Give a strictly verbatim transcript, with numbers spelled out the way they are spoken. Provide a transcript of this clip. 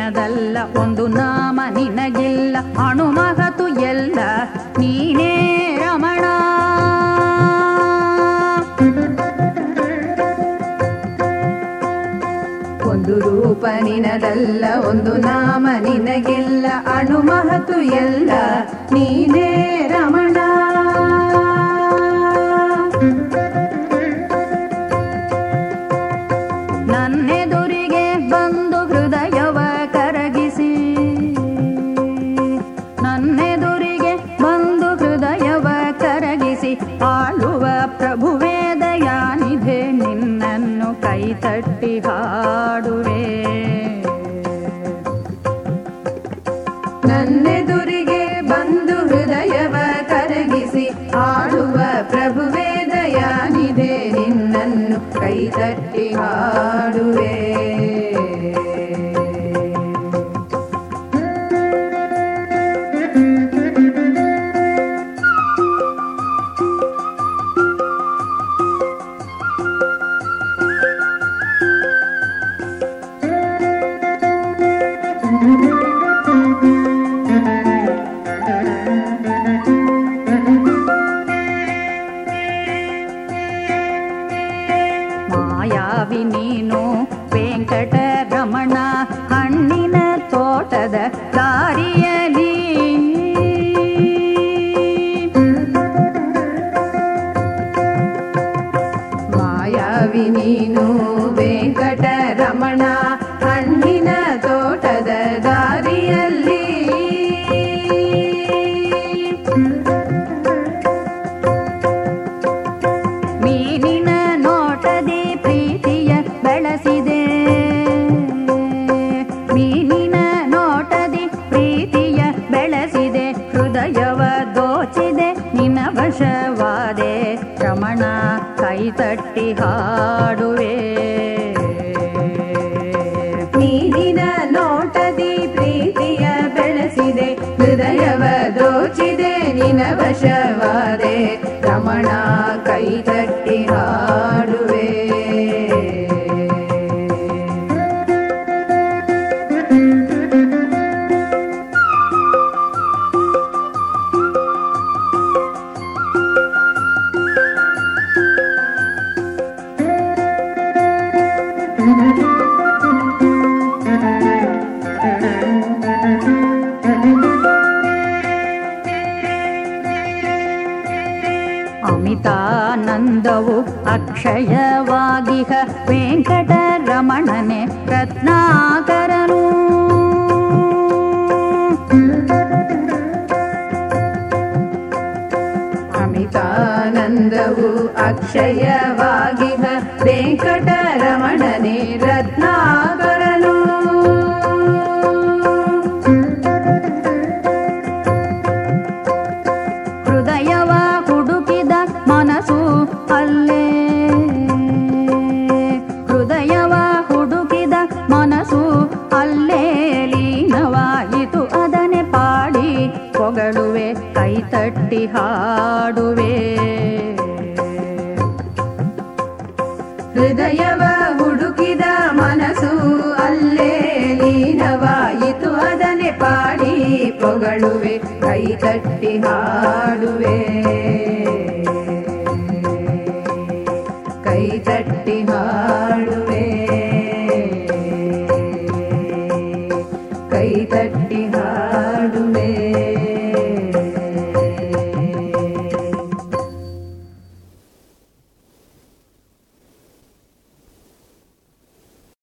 ನಿನದಲ್ಲ ಒಂದು ನಾಮ ನಿನಗಿಲ್ಲ ಅಣುಮಹತು ಎಲ್ಲ ನೀನೇ ರಮಣ. ಒಂದು ರೂಪ ನಿನದಲ್ಲ ಒಂದು ನಾಮ ನಿನಗಿಲ್ಲ ಅಣುಮಹತು ಎಲ್ಲ ನೀನೇ ರಮಣ. ನನ್ನೆದುರಿಗೆ ಬಂದು ಹೃದಯವ ಕರಗಿಸಿ ನನ್ನೆದುರಿಗೆ ಬಂದು ಹೃದಯವ ಕರಗಿಸಿ ಆಳುವ ಪ್ರಭುವೇ ದಯಾನಿಧೆ ನಿನ್ನನ್ನು ಕೈತಟ್ಟಿ ಹಾಡುವೆ. ನನ್ನೆದುರಿಗೆ ಬಂದು ಹೃದಯವ ಕರಗಿಸಿ ಆಳುವ ಪ್ರಭುವೇ ದಯಾನಿಧೆ ನಿನ್ನನ್ನು ಕೈತಟ್ಟಿ ಹಾಡುವೆ. ಮಾಯಾವಿ ನೀನು ವೆಂಕಟರಮಣ ಹಣ್ಣಿನ ತೋಟದ ದಾರಿಯಲಿ ಮಾಯಾವಿ ನೀನು ವೆಂಕಟರಮಣ ಹಣ್ಣಿನ ತೋಟದ ದಾರಿಯಲ್ಲಿ ಮೀನಿನ ನೋಟದಿ ಪ್ರೀತಿಯ ಬೆಳೆಸಿದೆ ಮೀನಿನ ನೋಟದಿ ಪ್ರೀತಿಯ ಬೆಳೆಸಿದೆ ಹೃದಯವ ದೋಚಿದೆ ನಿನ್ನ ವಶವಾದೆ ರಮಣ ಕೈತಟ್ಟಿ ಹಾಡುವೆ. ಮೀನಿನ ನೋಟದಿ ಪ್ರೀತಿಯ ಬೆಳೆಸಿದೆ ಹೃದಯವ ದೋಚಿದೆ ನಿನ್ನ ವಶವಾದೆ ರಮಣ ಕೈತಟ್ಟಿ ಹಾಡುವೆ. ಅಮಿತಾನಂದವು ಅಕ್ಷಯವಾಗಿಹ ವೆಂಕಟರಮಣನೆ ರತ್ನಾಕರನು. ಅಮಿತಾನಂದವು ಅಕ್ಷಯವಾಗಿಹ ವೆಂಕಟರಮಣನೆ ರತ್ನಾಕರನು. ಹೃದಯವ ಹುಡುಕಿದ ಮನಸ್ಸು ಅಲ್ಲೇ ಹೃದಯವ ಹುಡುಕಿದ ಮನಸ್ಸು ಅಲ್ಲೇ ಲೀನವಾಯಿತು ಅದನೆ ಪಾಡಿ ಹೊಗಳುವೆ ಕೈತಟ್ಟಿ ಹಾಡುವೆ. ಹೃದಯವ ಹುಡುಕಿದ ಮನಸ್ಸು ಅಲ್ಲೇ ಲೀನವಾಯಿತು ಅದನೆ ಪಾಡಿ ಹೊಗಳುವೆ ಕೈತಟ್ಟಿ ಹಾಡುವೆ. ಕೈತಟ್ಟಿ ಹಾಡುವೆ.